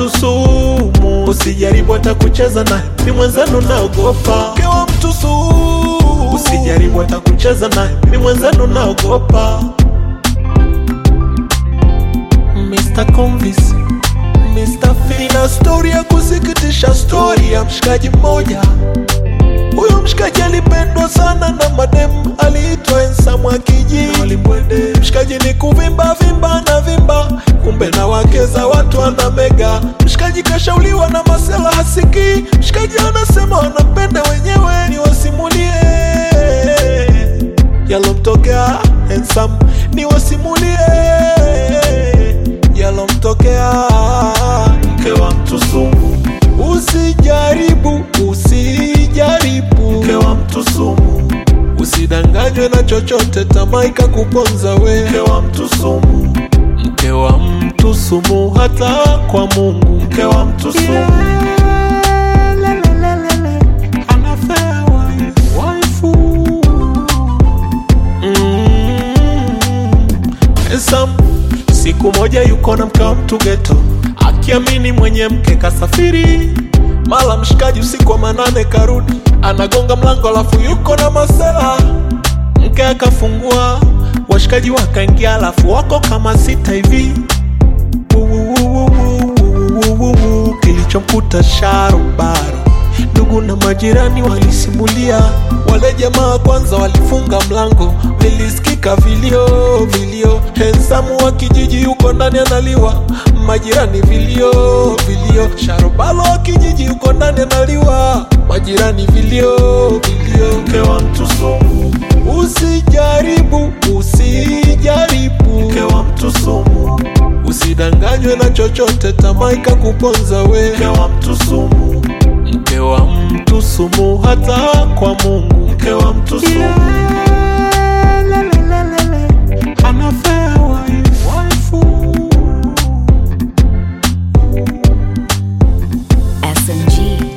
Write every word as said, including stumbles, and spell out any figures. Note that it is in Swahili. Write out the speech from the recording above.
mtu sumu, usijaribu hata kucheza naye, ni mwenzenu naogopa. Mke wa mtu sumu, usijaribu hata kucheza naye, ni mwenzenu naogopa. Mister Convis, Mister Fina, story ya kusikitisha, story ya mshikaji mmoja. Huyo mshikaji alipendwa sana na mademu, aliitwa Handsome wa kijiji. Mshikaji ni kuvimba vimba na vimba, kumbe na wake za watu ana mega. Mshikaji kashauliwa na masela hasiki, mshikaji anasema wanapenda wenyewe. Ni wasimulie yalomtokea Handsome, ni wasimulie yalomtokea mke wa mtu sumu. Usijaribu, usijaribu mke wa mtu sumu, usidanganywe na chochote, tamaa ikakuponza we. Mke wa mtu sumu, mke wa mtu sumu, hata kwa Mungu. Mke wa mtu sumu, yeah, le, le, le, le, le. Unfair wife, waifu. mm. Handsome siku moja yuko na mke wa mtu ghetto, akiamini mwenye mke kasafiri. Mala mshikaji usiku wa manane karudi, anagonga mlango alafu yuko na masela. Mke akafungua, washikaji wakaingia, alafu wako kama sita hivi. Kilichomkuta sharubaro, ndugu na majirani walisimulia. Wale jamaa kwanza walifunga mlango, nilisikika vilio vilio. Handsome wa kijiji yuko ndani analiwa, majirani vilio vilio. Sharubalo wa kijiji yuko ndani analiwa, majirani vilio vilio. Mke wa mtu sumu, usijaribu, usijaribu mke wa mtu sumu, usidanganywe na chochote, tamaa ikakuponza we. Mke wa mtu sumu, mke wa mtu sumu, hata kwa Mungu. Mke wa mtu sumu, yeah, le, le, le, le, le. Unfair wife, waifu. S M G.